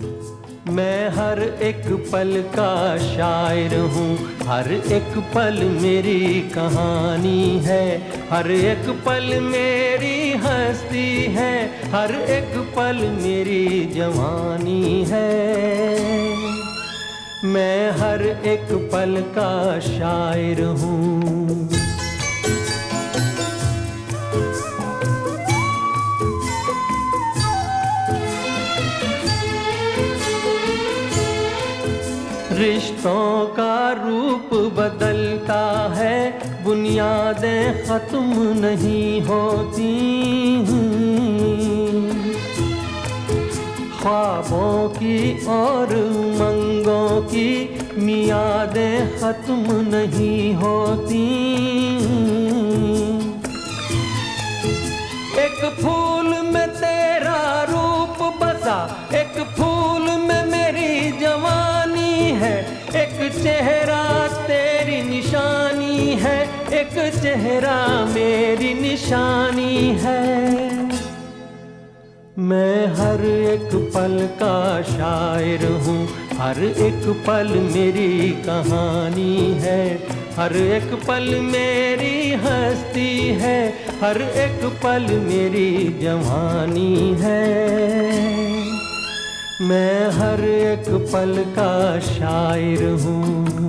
मैं हर एक पल का शायर हूँ, हर एक पल मेरी कहानी है, हर एक पल मेरी हस्ती है, हर एक पल मेरी जवानी है। मैं हर एक पल का शायर हूँ। रिश्तों का रूप बदलता है, बुनियादें खत्म नहीं होती। ख्वाबों की और उमंगों की मियादें खत्म नहीं होती। एक फूल में तेरा रूप बसा, एक फूल में मेरी जवानी है, एक चेहरा तेरी निशानी है, एक चेहरा मेरी निशानी है। मैं हर एक पल का शायर हूँ, हर एक पल मेरी कहानी है, हर एक पल मेरी हस्ती है, हर एक पल मेरी जवानी है। मैं हर एक पल का शायर हूँ।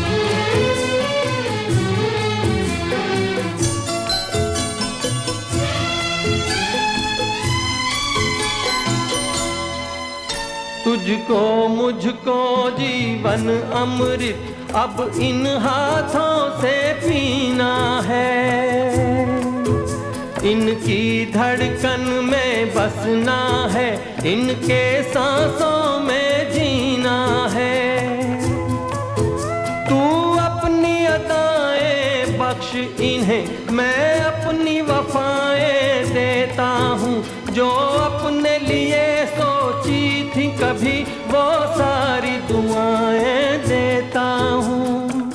तुझको मुझको जीवन अमृत अब इन हाथों से पीना है, इनकी धड़कन में बसना है, इनके सांसों में जीना है। तू अपनी अदाएं बख्श इन्हें, मैं अपनी वफाएं देता हूँ, जो अपने लिए सोची थी कभी वो सारी दुआएं देता हूँ।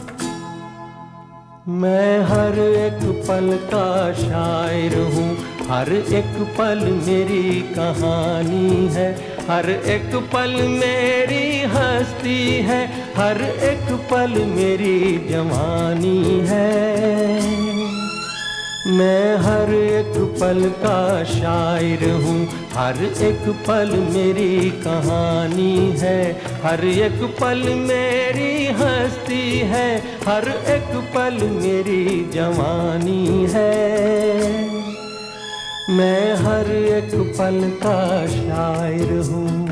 मैं हर एक पल का शायर हूँ, हर एक पल मेरी कहानी है, हर एक पल मेरी हस्ती है, हर एक पल मेरी जवानी है। मैं हर एक पल का शायर हूँ, हर एक पल मेरी कहानी है, हर एक पल मेरी हस्ती है, हर एक पल मेरी जवानी है। मैं हर एक पल का शायर हूँ।